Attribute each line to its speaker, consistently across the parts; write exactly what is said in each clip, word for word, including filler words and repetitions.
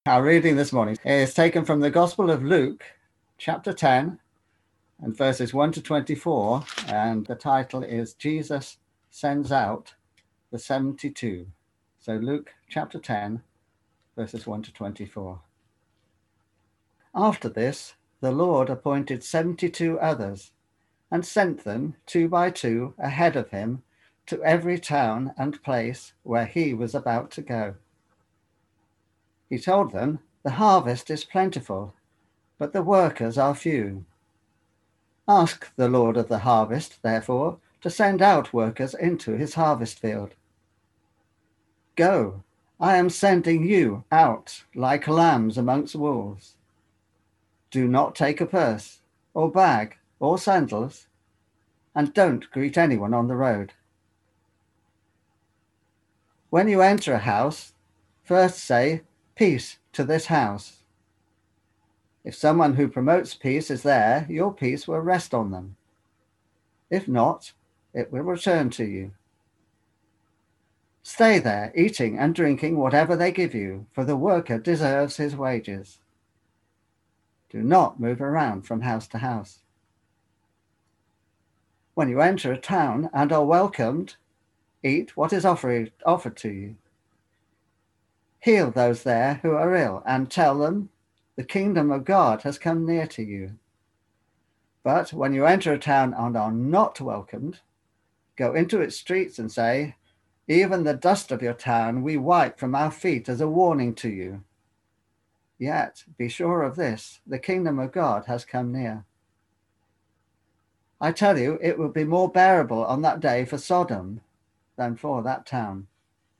Speaker 1: Our reading this morning is taken from the Gospel of Luke, chapter ten, and verses one to twenty-four, and the title is Jesus Sends Out the seventy-two. So Luke chapter ten, verses one to twenty-four. After this, the Lord appointed seventy-two others, and sent them two by two ahead of him to every town and place where he was about to go. He told them, "The harvest is plentiful, but the workers are few. Ask the Lord of the harvest, therefore, to send out workers into his harvest field. Go, I am sending you out like lambs amongst wolves. Do not take a purse, or bag, or sandals, and don't greet anyone on the road. When you enter a house, first say, 'Peace to this house.' If someone who promotes peace is there, your peace will rest on them. If not, it will return to you. Stay there, eating and drinking whatever they give you, for the worker deserves his wages. Do not move around from house to house. When you enter a town and are welcomed, eat what is offered, offered to you. Heal those there who are ill and tell them, 'The kingdom of God has come near to you.' But when you enter a town and are not welcomed, go into its streets and say, 'Even the dust of your town we wipe from our feet as a warning to you.' Yet be sure of this, the kingdom of God has come near. I tell you, it will be more bearable on that day for Sodom than for that town.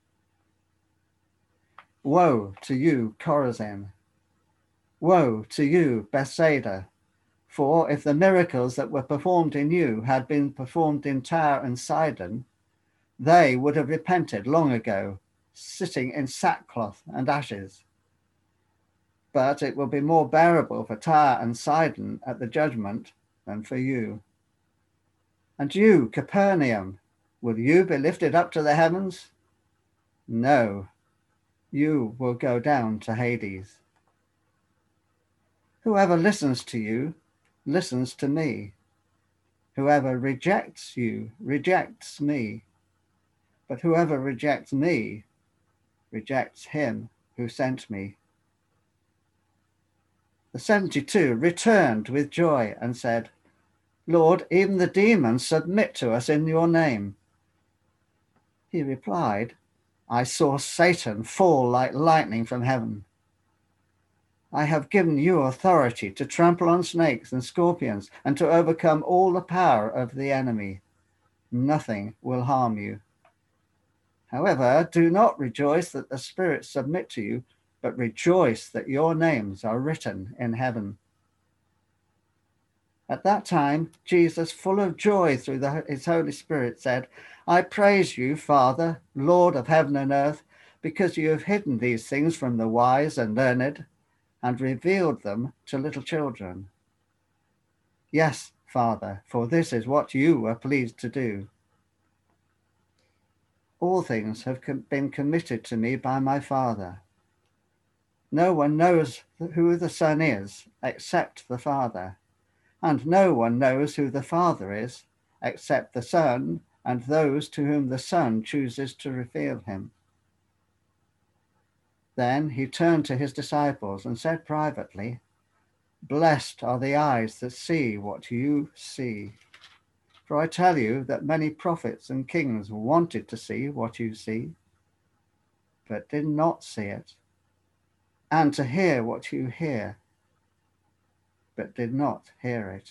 Speaker 1: Woe to you, Chorazin! Woe to you, Bethsaida! For if the miracles that were performed in you had been performed in Tyre and Sidon, they would have repented long ago, sitting in sackcloth and ashes. But it will be more bearable for Tyre and Sidon at the judgment than for you. And you, Capernaum, will you be lifted up to the heavens? No, you will go down to Hades. Whoever listens to you, listens to me. Whoever rejects you, rejects me. But whoever rejects me, rejects him who sent me." The seventy-two returned with joy and said, "Lord, even the demons submit to us in your name." He replied, "I saw Satan fall like lightning from heaven. I have given you authority to trample on snakes and scorpions and to overcome all the power of the enemy. Nothing will harm you. However, do not rejoice that the spirits submit to you, but rejoice that your names are written in heaven." At that time, Jesus, full of joy through the, his Holy Spirit, said, "I praise you, Father, Lord of heaven and earth, because you have hidden these things from the wise and learned and revealed them to little children. Yes, Father, for this is what you were pleased to do. All things have been committed to me by my Father. No one knows who the Son is except the Father, and no one knows who the Father is except the Son and those to whom the Son chooses to reveal him." Then he turned to his disciples and said privately, "Blessed are the eyes that see what you see. For I tell you that many prophets and kings wanted to see what you see, but did not see it, and to hear what you hear, but did not hear it."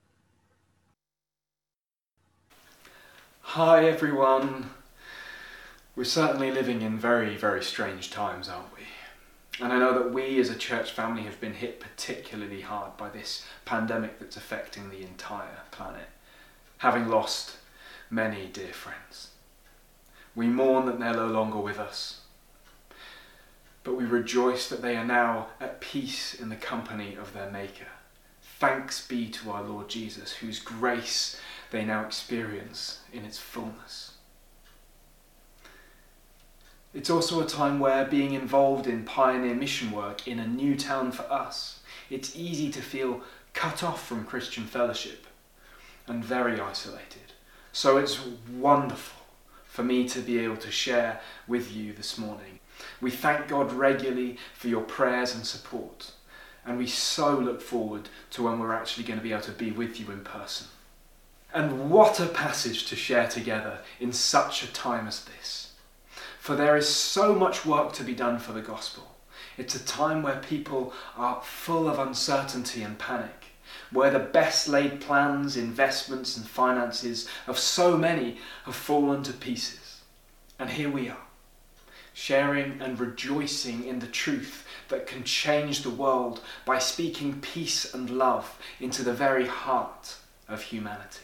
Speaker 2: Hi everyone. We're certainly living in very, very strange times, aren't we? And I know that we as a church family have been hit particularly hard by this pandemic that's affecting the entire planet, having lost many dear friends. We mourn that they're no longer with us, but we rejoice that they are now at peace in the company of their Maker. Thanks be to our Lord Jesus, whose grace they now experience in its fullness. It's also a time where being involved in pioneer mission work in a new town for us, it's easy to feel cut off from Christian fellowship and very isolated. So it's wonderful for me to be able to share with you this morning. We thank God regularly for your prayers and support, and we so look forward to when we're actually going to be able to be with you in person. And what a passage to share together in such a time as this. For there is so much work to be done for the gospel. It's a time where people are full of uncertainty and panic, where the best laid plans, investments and finances of so many have fallen to pieces. And here we are, sharing and rejoicing in the truth that can change the world by speaking peace and love into the very heart of humanity.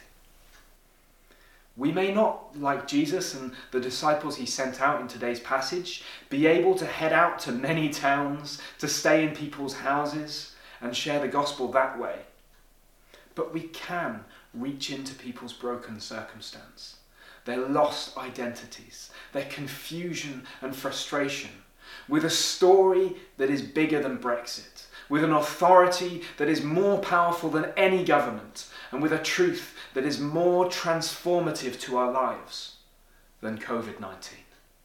Speaker 2: We may not, like Jesus and the disciples he sent out in today's passage, be able to head out to many towns, to stay in people's houses and share the gospel that way. But we can reach into people's broken circumstance, their lost identities, their confusion and frustration, with a story that is bigger than Brexit, with an authority that is more powerful than any government, and with a truth that is more transformative to our lives than covid nineteen.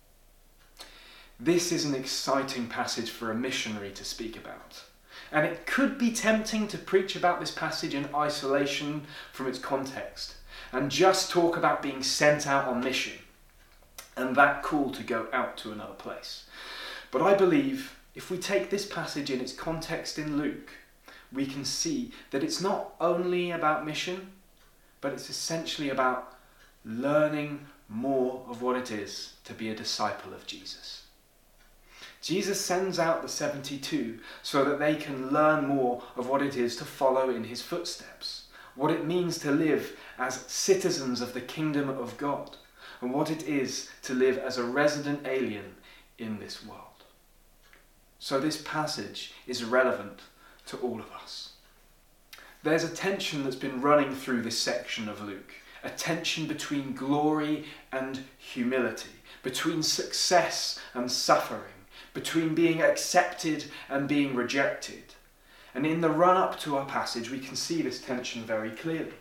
Speaker 2: This is an exciting passage for a missionary to speak about. And it could be tempting to preach about this passage in isolation from its context and just talk about being sent out on mission and that call to go out to another place. But I believe if we take this passage in its context in Luke, we can see that it's not only about mission, but it's essentially about learning more of what it is to be a disciple of Jesus. Jesus sends out the seventy-two so that they can learn more of what it is to follow in his footsteps, what it means to live as citizens of the kingdom of God, and what it is to live as a resident alien in this world. So this passage is relevant to all of us. There's a tension that's been running through this section of Luke, a tension between glory and humility, between success and suffering, between being accepted and being rejected. And in the run-up to our passage, we can see this tension very clearly.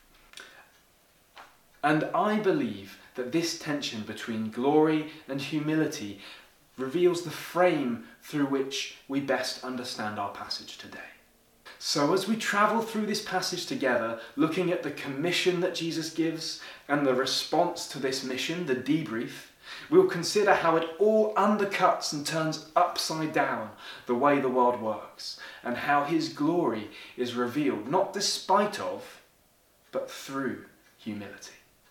Speaker 2: And I believe that this tension between glory and humility reveals the frame through which we best understand our passage today. So as we travel through this passage together, looking at the commission that Jesus gives and the response to this mission, the debrief, we'll consider how it all undercuts and turns upside down the way the world works, and how his glory is revealed, not despite of, but through humility.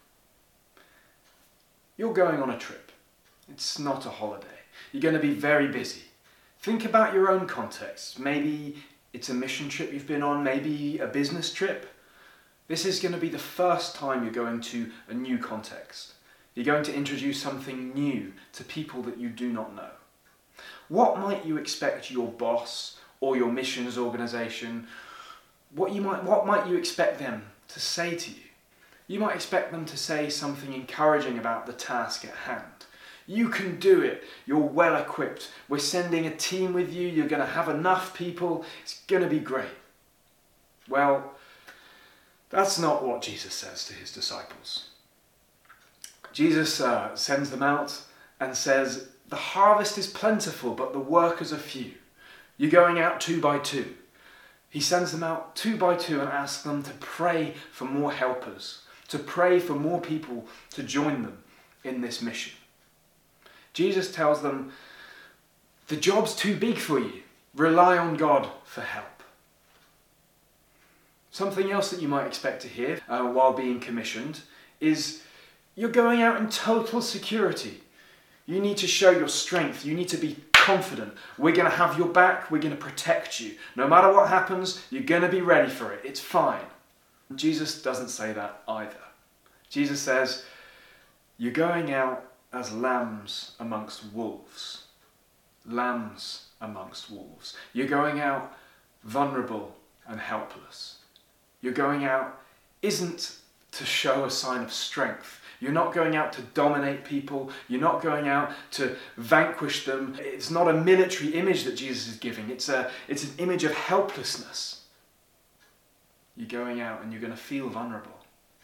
Speaker 2: You're going on a trip. It's not a holiday. You're going to be very busy. Think about your own context. Maybe it's a mission trip you've been on, maybe a business trip. This is going to be the first time you're going to a new context. You're going to introduce something new to people that you do not know. What might you expect your boss or your missions organisation, what you might, what might you expect them to say to you? You might expect them to say something encouraging about the task at hand. You can do it. You're well equipped. We're sending a team with you. You're going to have enough people. It's going to be great. Well, that's not what Jesus says to his disciples. Jesus uh, sends them out and says, the harvest is plentiful, but the workers are few. You're going out two by two. He sends them out two by two and asks them to pray for more helpers, to pray for more people to join them in this mission. Jesus tells them, the job's too big for you. Rely on God for help. Something else that you might expect to hear uh, while being commissioned is, you're going out in total security. You need to show your strength. You need to be confident. We're going to have your back. We're going to protect you. No matter what happens, you're going to be ready for it. It's fine. Jesus doesn't say that either. Jesus says, you're going out as lambs amongst wolves. Lambs amongst wolves. You're going out vulnerable and helpless. You're going out isn't to show a sign of strength, You're not going out to dominate people. You're not going out to vanquish them. It's not a military image that Jesus is giving. It's a, it's an image of helplessness. You're going out and you're going to feel vulnerable.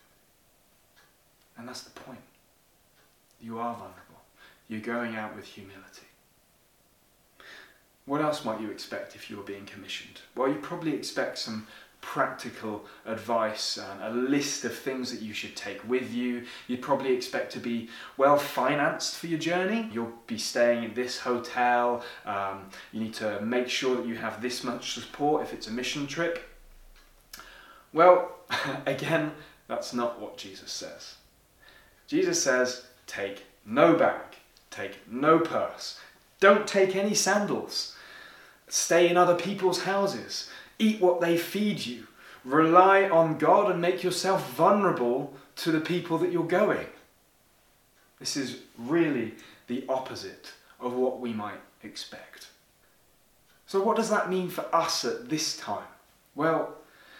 Speaker 2: And that's the point. You are vulnerable. You're going out with humility. What else might you expect if you were being commissioned? Well, you probably expect some practical advice and a list of things that you should take with you. You'd probably expect to be well financed for your journey. You'll be staying in this hotel. Um, you need to make sure that you have this much support if it's a mission trip. Well, again, that's not what Jesus says. Jesus says, take no bag, take no purse, don't take any sandals, stay in other people's houses, eat what they feed you, rely on God and make yourself vulnerable to the people that you're going. This is really the opposite of what we might expect. So what does that mean for us at this time? Well,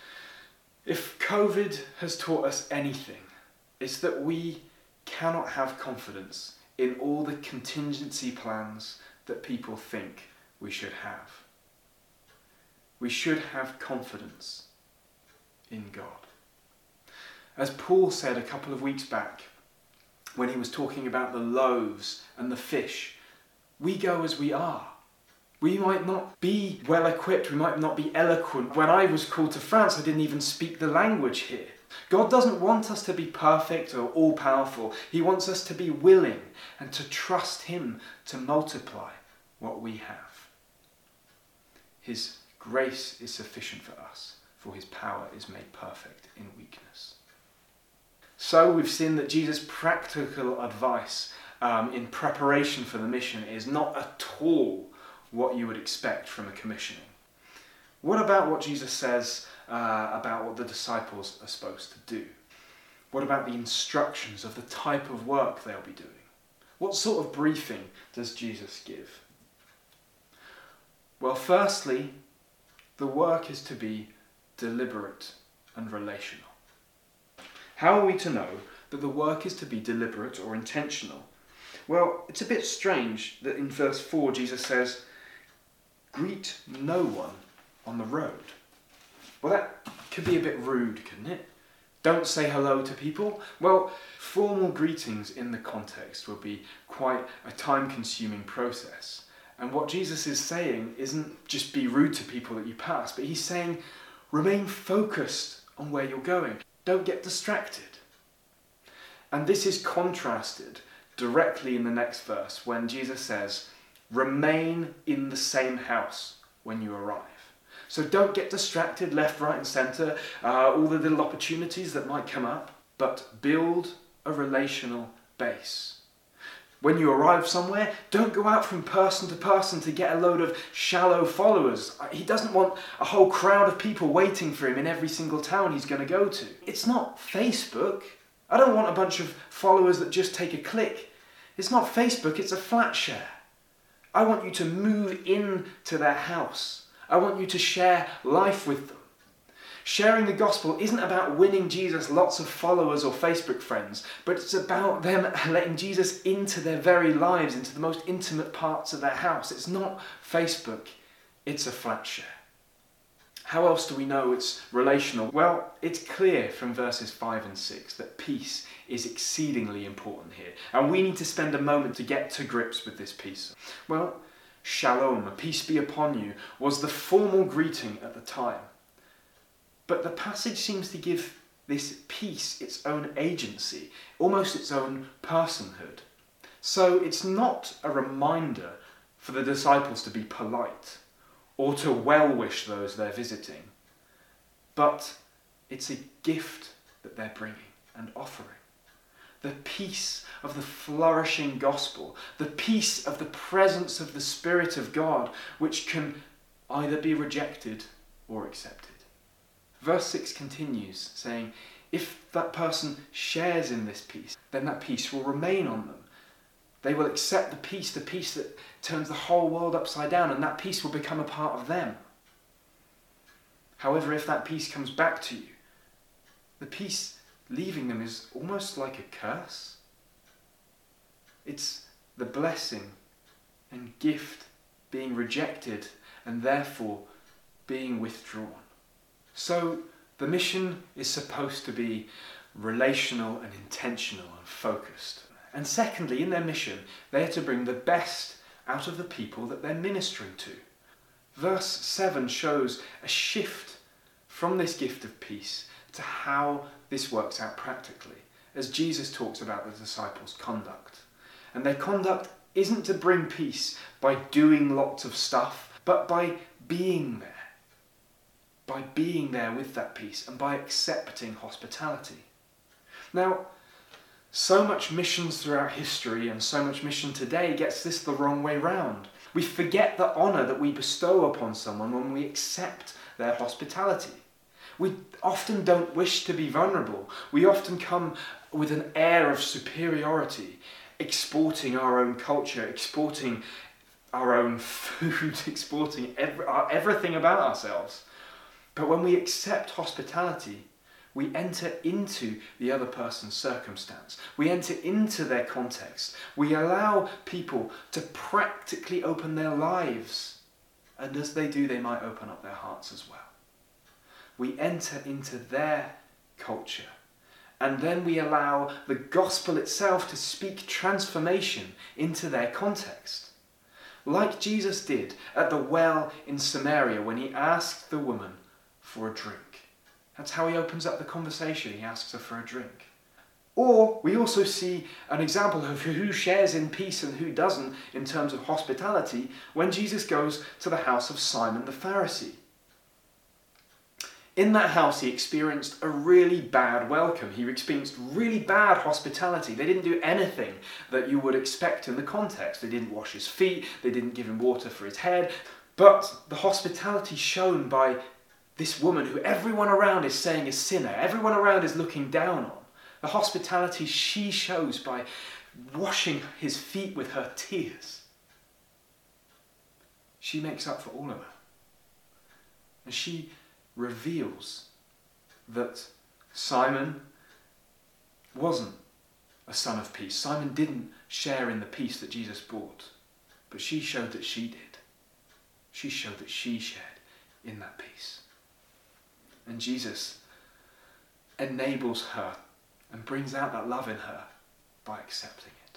Speaker 2: if COVID has taught us anything, it's that we cannot have confidence in all the contingency plans that people think we should have. We should have confidence in God. As Paul said a couple of weeks back, when he was talking about the loaves and the fish, we go as we are. We might not be well equipped, we might not be eloquent. When I was called to France, I didn't even speak the language here. God doesn't want us to be perfect or all-powerful. He wants us to be willing and to trust Him to multiply what we have. His grace is sufficient for us, for His power is made perfect in weakness. So we've seen that Jesus' practical advice um, in preparation for the mission is not at all what you would expect from a commissioning. What about what Jesus says uh, about what the disciples are supposed to do? What about the instructions of the type of work they'll be doing? What sort of briefing does Jesus give? Well, firstly, the work is to be deliberate and relational. How are we to know that the work is to be deliberate or intentional? Well, it's a bit strange that in verse four Jesus says, greet no one on the road. Well, that could be a bit rude, couldn't it? Don't say hello to people. Well, formal greetings in the context will be quite a time-consuming process. And what Jesus is saying isn't just be rude to people that you pass, but he's saying remain focused on where you're going. Don't get distracted. And this is contrasted directly in the next verse when Jesus says, remain in the same house when you arrive. So don't get distracted left, right and centre, uh, all the little opportunities that might come up, but build a relational base. When you arrive somewhere, don't go out from person to person to get a load of shallow followers. He doesn't want a whole crowd of people waiting for him in every single town he's going to go to. It's not Facebook. I don't want a bunch of followers that just take a click. It's not Facebook, it's a flat share. I want you to move into their house. I want you to share life with them. Sharing the gospel isn't about winning Jesus lots of followers or Facebook friends, but it's about them letting Jesus into their very lives, into the most intimate parts of their house. It's not Facebook, it's a flat share. How else do we know it's relational? Well, it's clear from verses five and six that peace is exceedingly important here. And we need to spend a moment to get to grips with this peace. Well, shalom, peace be upon you, was the formal greeting at the time. But the passage seems to give this peace its own agency, almost its own personhood. So it's not a reminder for the disciples to be polite or to well-wish those they're visiting, but it's a gift that they're bringing and offering. The peace of the flourishing gospel, the peace of the presence of the Spirit of God, which can either be rejected or accepted. Verse six continues saying, if that person shares in this peace, then that peace will remain on them. They will accept the peace, the peace that turns the whole world upside down, and that peace will become a part of them. However, if that peace comes back to you, the peace leaving them is almost like a curse. It's the blessing and gift being rejected and therefore being withdrawn. So the mission is supposed to be relational and intentional and focused. And secondly, in their mission, they are to bring the best out of the people that they're ministering to. Verse seven shows a shift from this gift of peace to how this works out practically, as Jesus talks about the disciples' conduct. And their conduct isn't to bring peace by doing lots of stuff, but by being there. By being there with that peace and by accepting hospitality. Now, so much missions throughout history and so much mission today gets this the wrong way round. We forget the honour that we bestow upon someone when we accept their hospitality. We often don't wish to be vulnerable. We often come with an air of superiority, exporting our own culture, exporting our own food, exporting every, everything about ourselves. But when we accept hospitality, we enter into the other person's circumstance. We enter into their context. We allow people to practically open their lives. And as they do, they might open up their hearts as well. We enter into their culture. And then we allow the gospel itself to speak transformation into their context. Like Jesus did at the well in Samaria when he asked the woman for a drink. That's how he opens up the conversation. He asks her for a drink. Or we also see an example of who shares in peace and who doesn't in terms of hospitality when Jesus goes to the house of Simon the Pharisee. In that house he experienced a really bad welcome. He experienced really bad hospitality. They didn't do anything that you would expect in the context. They didn't wash his feet. They didn't give him water for his head. But the hospitality shown by this woman who everyone around is saying is sinner, everyone around is looking down on, the hospitality she shows by washing his feet with her tears, she makes up for all of it. And she reveals that Simon wasn't a son of peace. Simon didn't share in the peace that Jesus brought, but she showed that she did. She showed that she shared in that peace. And Jesus enables her and brings out that love in her by accepting it.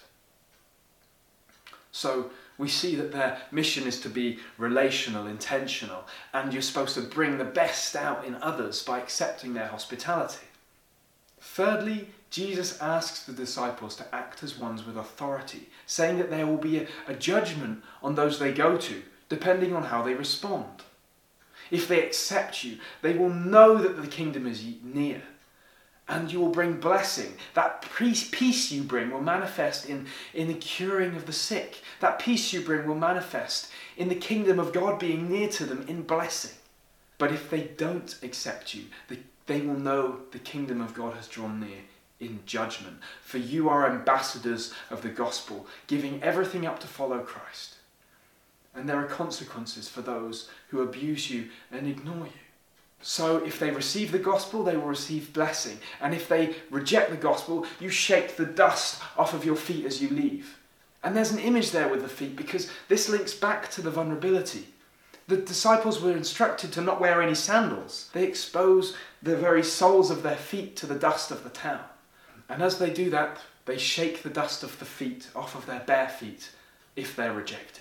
Speaker 2: So we see that their mission is to be relational, intentional, and you're supposed to bring the best out in others by accepting their hospitality. Thirdly, Jesus asks the disciples to act as ones with authority, saying that there will be a, a judgment on those they go to, depending on how they respond. If they accept you, they will know that the kingdom is near, and you will bring blessing. That peace you bring will manifest in, in the curing of the sick. That peace you bring will manifest in the kingdom of God being near to them in blessing. But if they don't accept you, they, they will know the kingdom of God has drawn near in judgment. For you are ambassadors of the gospel, giving everything up to follow Christ. And there are consequences for those who abuse you and ignore you. So if they receive the gospel, they will receive blessing. And if they reject the gospel, you shake the dust off of your feet as you leave. And there's an image there with the feet because this links back to the vulnerability. The disciples were instructed to not wear any sandals. They expose the very soles of their feet to the dust of the town. And as they do that, they shake the dust of the feet off of their bare feet if they're rejected.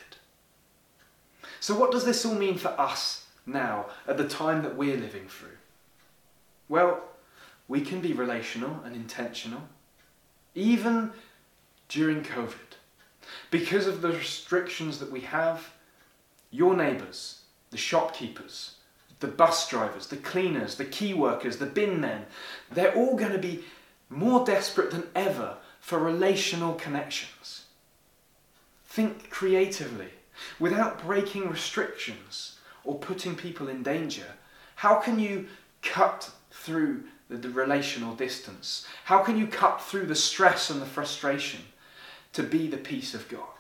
Speaker 2: So what does this all mean for us now, at the time that we're living through? Well, we can be relational and intentional, even during COVID. Because of the restrictions that we have, your neighbours, the shopkeepers, the bus drivers, the cleaners, the key workers, the bin men, they're all going to be more desperate than ever for relational connections. Think creatively. Without breaking restrictions or putting people in danger, how can you cut through the, the relational distance? How can you cut through the stress and the frustration to be the peace of God?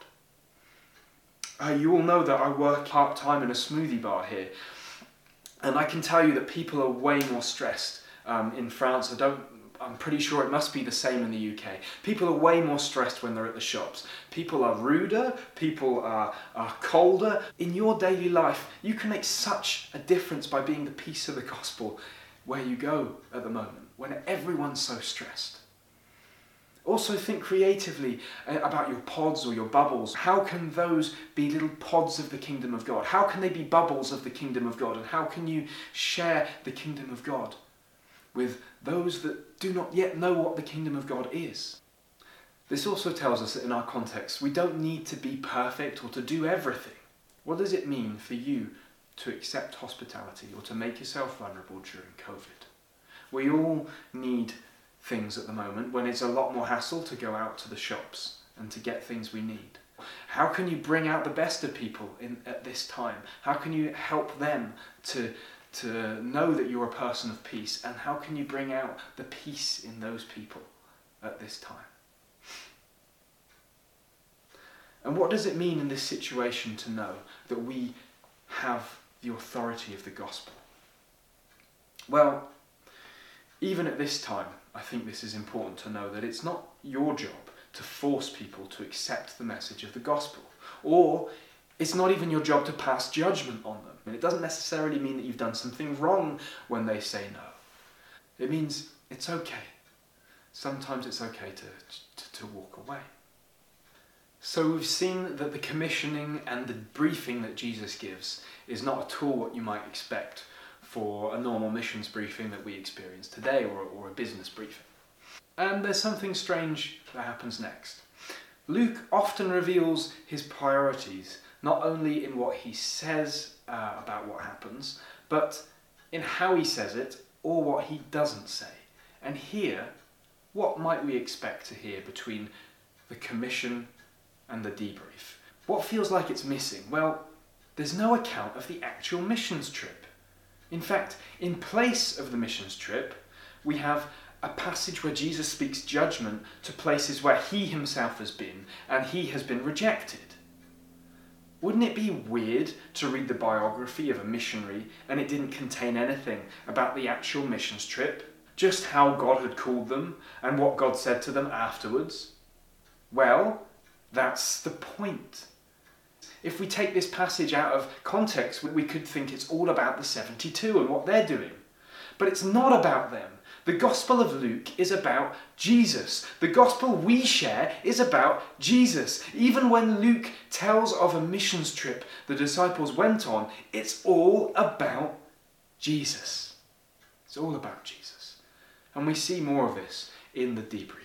Speaker 2: Uh, you all know that I work part-time in a smoothie bar here, and I can tell you that people are way more stressed um, in France. I don't I'm pretty sure it must be the same in the U K. People are way more stressed when they're at the shops. People are ruder, people are, are colder. In your daily life, you can make such a difference by being the peace of the gospel where you go at the moment, when everyone's so stressed. Also think creatively about your pods or your bubbles. How can those be little pods of the kingdom of God? How can they be bubbles of the kingdom of God? And how can you share the kingdom of God with those that do not yet know what the kingdom of God is? This also tells us that in our context, we don't need to be perfect or to do everything. What does it mean for you to accept hospitality or to make yourself vulnerable during COVID? We all need things at the moment when it's a lot more hassle to go out to the shops and to get things we need. How can you bring out the best of people in, at this time? How can you help them to, to know that you're a person of peace? And how can you bring out the peace in those people at this time? And what does it mean in this situation to know that we have the authority of the gospel? Well, even at this time, I think this is important to know that it's not your job to force people to accept the message of the gospel. Or it's not even your job to pass judgment on them. And it doesn't necessarily mean that you've done something wrong when they say no. It means it's okay. Sometimes it's okay to, to, to walk away. So we've seen that the commissioning and the briefing that Jesus gives is not at all what you might expect for a normal missions briefing that we experience today, or, or a business briefing. And there's something strange that happens next. Luke often reveals his priorities, not only in what he says uh, about what happens, but in how he says it, or what he doesn't say. And here, what might we expect to hear between the commission and the debrief? What feels like it's missing? Well, there's no account of the actual missions trip. In fact, in place of the missions trip, we have a passage where Jesus speaks judgment to places where he himself has been, and he has been rejected. Wouldn't it be weird to read the biography of a missionary and it didn't contain anything about the actual missions trip, just how God had called them and what God said to them afterwards? Well, that's the point. If we take this passage out of context, we could think it's all about the seventy-two and what they're doing. But it's not about them. The Gospel of Luke is about Jesus. The Gospel we share is about Jesus. Even when Luke tells of a missions trip the disciples went on, it's all about Jesus. It's all about Jesus. And we see more of this in the debrief.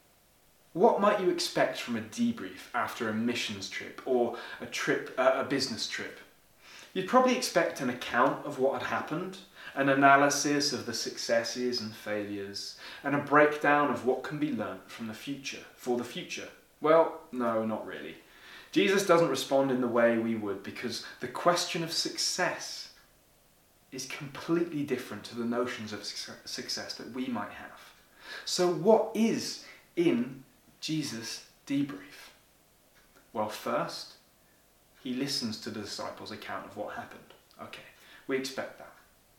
Speaker 2: What might you expect from a debrief after a missions trip or a trip, uh, a business trip? You'd probably expect an account of what had happened, an analysis of the successes and failures, and a breakdown of what can be learnt from the future, for the future. Well, no, not really. Jesus doesn't respond in the way we would, because the question of success is completely different to the notions of success that we might have. So what is in Jesus' debrief? Well, first, he listens to the disciples' account of what happened. Okay, we expect that.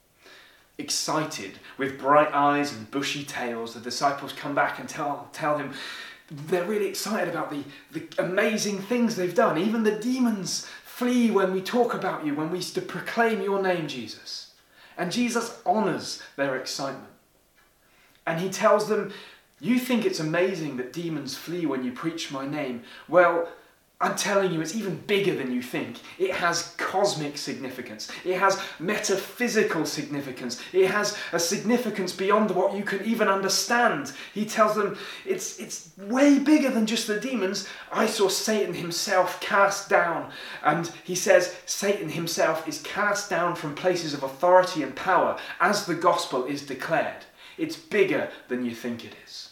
Speaker 2: Excited, with bright eyes and bushy tails, the disciples come back and tell, tell him they're really excited about the, the amazing things they've done. Even the demons flee when we talk about you, when we used to proclaim your name, Jesus. And Jesus honours their excitement. And he tells them, you think it's amazing that demons flee when you preach my name? Well, I'm telling you, it's even bigger than you think. It has cosmic significance. It has metaphysical significance. It has a significance beyond what you can even understand. He tells them it's, it's way bigger than just the demons. I saw Satan himself cast down. And he says Satan himself is cast down from places of authority and power as the gospel is declared. It's bigger than you think it is.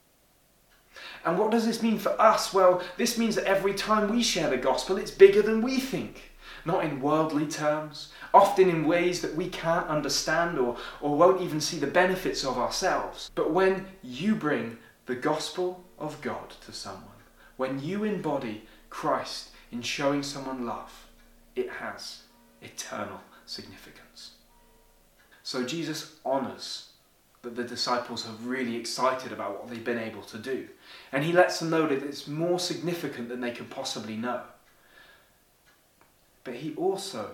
Speaker 2: And what does this mean for us? Well, this means that every time we share the gospel, it's bigger than we think. Not in worldly terms, often in ways that we can't understand or, or won't even see the benefits of ourselves. But when you bring the gospel of God to someone, when you embody Christ in showing someone love, it has eternal significance. So Jesus honours that the disciples are really excited about what they've been able to do. And he lets them know that it's more significant than they could possibly know. But he also,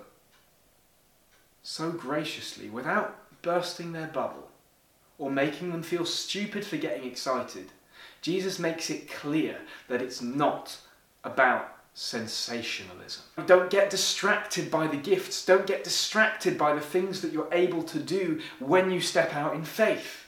Speaker 2: so graciously, without bursting their bubble or making them feel stupid for getting excited, Jesus makes it clear that it's not about sensationalism. Don't get distracted by the gifts. Don't get distracted by the things that you're able to do when you step out in faith.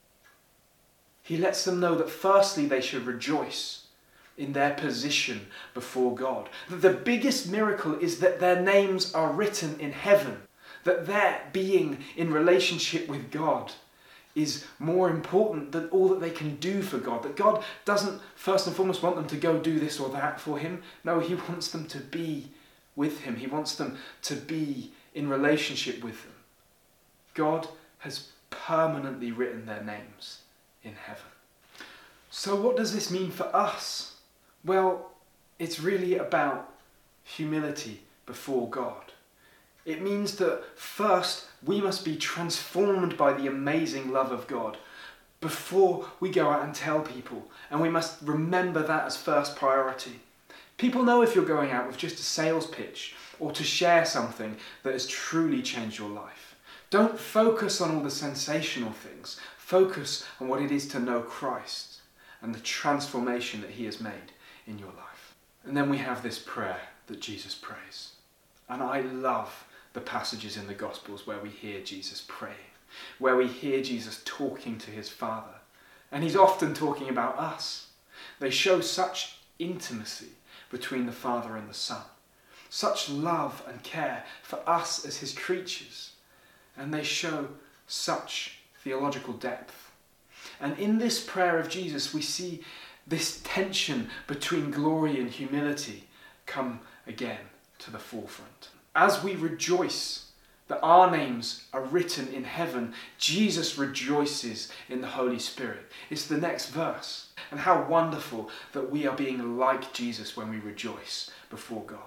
Speaker 2: He lets them know that firstly they should rejoice in their position before God. That the biggest miracle is that their names are written in heaven. That their being in relationship with God is more important than all that they can do for God. That God doesn't first and foremost want them to go do this or that for him. No, he wants them to be with him. He wants them to be in relationship with him. God has permanently written their names in heaven. So what does this mean for us? Well, it's really about humility before God. It means that first we must be transformed by the amazing love of God before we go out and tell people. And we must remember that as first priority. People know if you're going out with just a sales pitch or to share something that has truly changed your life. Don't focus on all the sensational things. Focus on what it is to know Christ and the transformation that he has made in your life. And then we have this prayer that Jesus prays. And I love the passages in the Gospels where we hear Jesus praying, where we hear Jesus talking to his Father. And he's often talking about us. They show such intimacy between the Father and the Son, such love and care for us as his creatures. And they show such theological depth. And in this prayer of Jesus, we see this tension between glory and humility come again to the forefront. As we rejoice that our names are written in heaven, Jesus rejoices in the Holy Spirit. It's the next verse. And how wonderful that we are being like Jesus when we rejoice before God.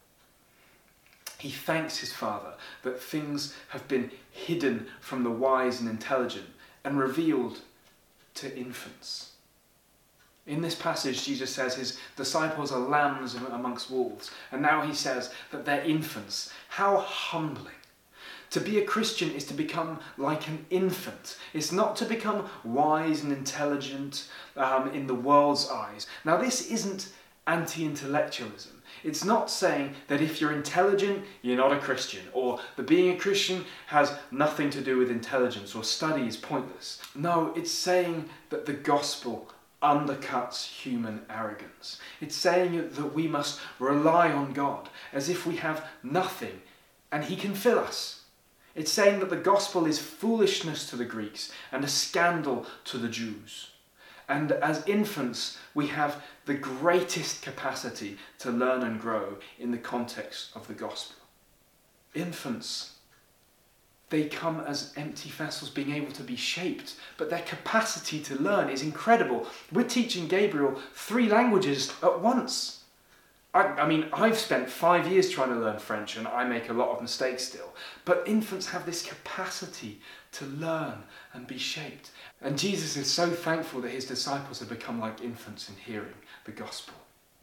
Speaker 2: He thanks his Father that things have been hidden from the wise and intelligent and revealed to infants. In this passage, Jesus says his disciples are lambs amongst wolves. And now he says that they're infants. How humbling. To be a Christian is to become like an infant. It's not to become wise and intelligent um, in the world's eyes. Now, this isn't anti-intellectualism. It's not saying that if you're intelligent, you're not a Christian, or that being a Christian has nothing to do with intelligence, or study is pointless. No, it's saying that the gospel undercuts human arrogance. It's saying that we must rely on God as if we have nothing and he can fill us. It's saying that the gospel is foolishness to the Greeks and a scandal to the Jews. And as infants, we have the greatest capacity to learn and grow in the context of the gospel. Infants, they come as empty vessels being able to be shaped, but their capacity to learn is incredible. We're teaching Gabriel three languages at once. I, I mean, I've spent five years trying to learn French and I make a lot of mistakes still. But infants have this capacity to learn and be shaped. And Jesus is so thankful that his disciples have become like infants in hearing the gospel.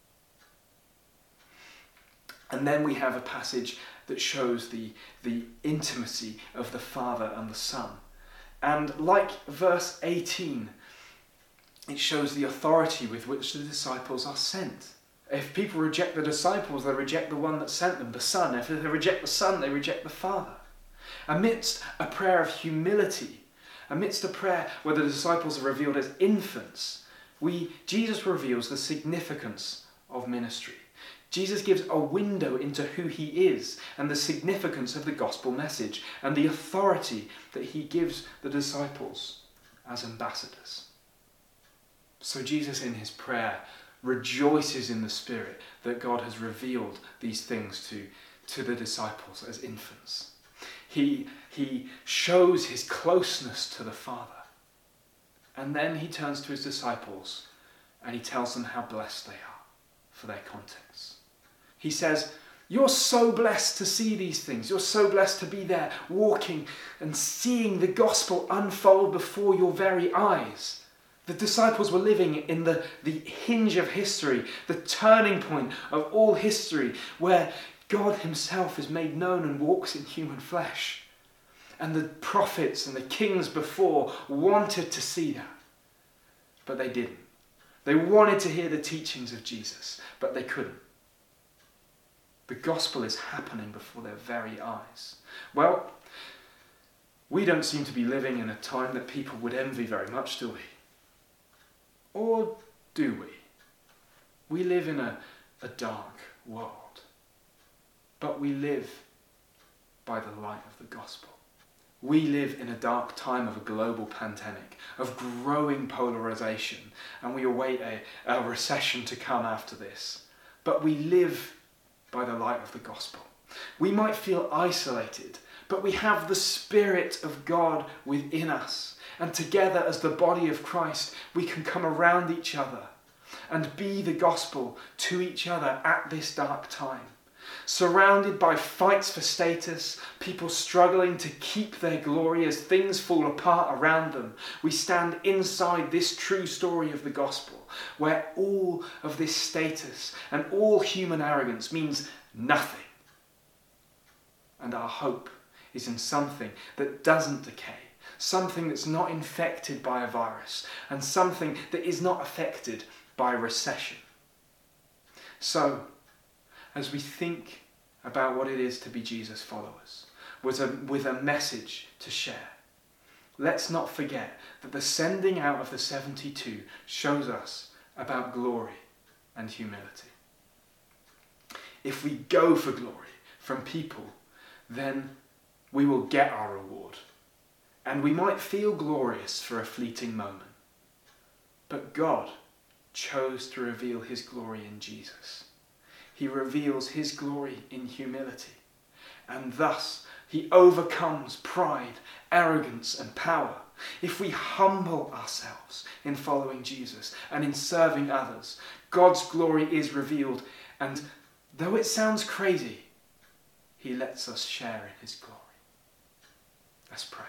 Speaker 2: And then we have a passage that shows the, the intimacy of the Father and the Son. And like verse eighteen, it shows the authority with which the disciples are sent. If people reject the disciples, they reject the one that sent them, the Son. If they reject the Son, they reject the Father. Amidst a prayer of humility, amidst a prayer where the disciples are revealed as infants, we, Jesus reveals the significance of ministry. Jesus gives a window into who he is and the significance of the gospel message and the authority that he gives the disciples as ambassadors. So Jesus in his prayer rejoices in the Spirit that God has revealed these things to, to the disciples as infants. He, he shows his closeness to the Father. And then he turns to his disciples and he tells them how blessed they are for their context. He says You're so blessed to see these things. You're so blessed to be there walking and seeing the gospel unfold before your very eyes. The disciples were living in the, the hinge of history, the turning point of all history, where God himself is made known and walks in human flesh. And the prophets and the kings before wanted to see that, but they didn't. They wanted to hear the teachings of Jesus, but they couldn't. The gospel is happening before their very eyes. Well, we don't seem to be living in a time that people would envy very much, do we? Or do we? We live in a, a dark world, but we live by the light of the gospel. We live in a dark time of a global pandemic, of growing polarization, and we await a, a recession to come after this. But we live by the light of the gospel. We might feel isolated, but we have the Spirit of God within us. And together as the body of Christ, we can come around each other and be the gospel to each other at this dark time. Surrounded by fights for status, people struggling to keep their glory as things fall apart around them, we stand inside this true story of the gospel, where all of this status and all human arrogance means nothing. And our hope is in something that doesn't decay, something that's not infected by a virus, and something that is not affected by recession. So, as we think about what it is to be Jesus' followers, with a, with a message to share, let's not forget that the sending out of the seventy-two shows us about glory and humility. If we go for glory from people, then we will get our reward. And we might feel glorious for a fleeting moment. But God chose to reveal his glory in Jesus. He reveals his glory in humility. And thus, he overcomes pride, arrogance, and power. If we humble ourselves in following Jesus and in serving others, God's glory is revealed. And though it sounds crazy, he lets us share in his glory. Let's pray.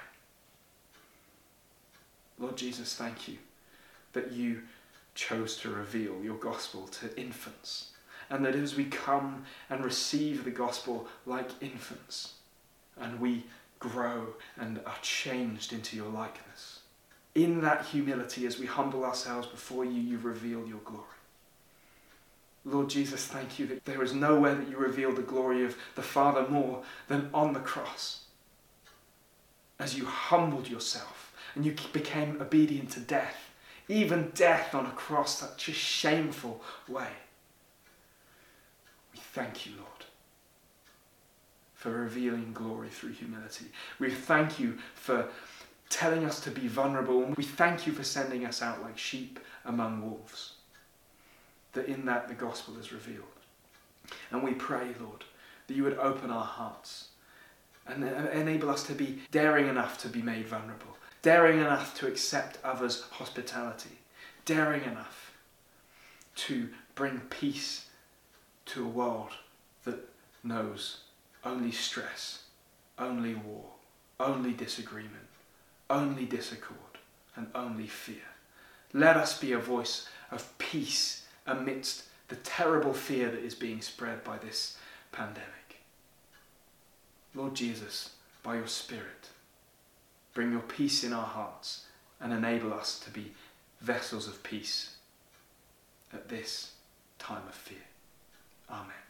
Speaker 2: Lord Jesus, thank you that you chose to reveal your gospel to infants, and that as we come and receive the gospel like infants, and we grow and are changed into your likeness, in that humility, as we humble ourselves before you, you reveal your glory. Lord Jesus, thank you that there is nowhere that you reveal the glory of the Father more than on the cross. As you humbled yourself and you became obedient to death, even death on a cross, such a shameful way. We thank you, Lord, for revealing glory through humility. We thank you for telling us to be vulnerable. We thank you for sending us out like sheep among wolves, that in that the gospel is revealed. And we pray, Lord, that you would open our hearts and enable us to be daring enough to be made vulnerable, daring enough to accept others' hospitality, daring enough to bring peace to a world that knows only stress, only war, only disagreement, only discord, and only fear. Let us be a voice of peace amidst the terrible fear that is being spread by this pandemic. Lord Jesus, by your Spirit, bring your peace in our hearts and enable us to be vessels of peace at this time of fear. Amen.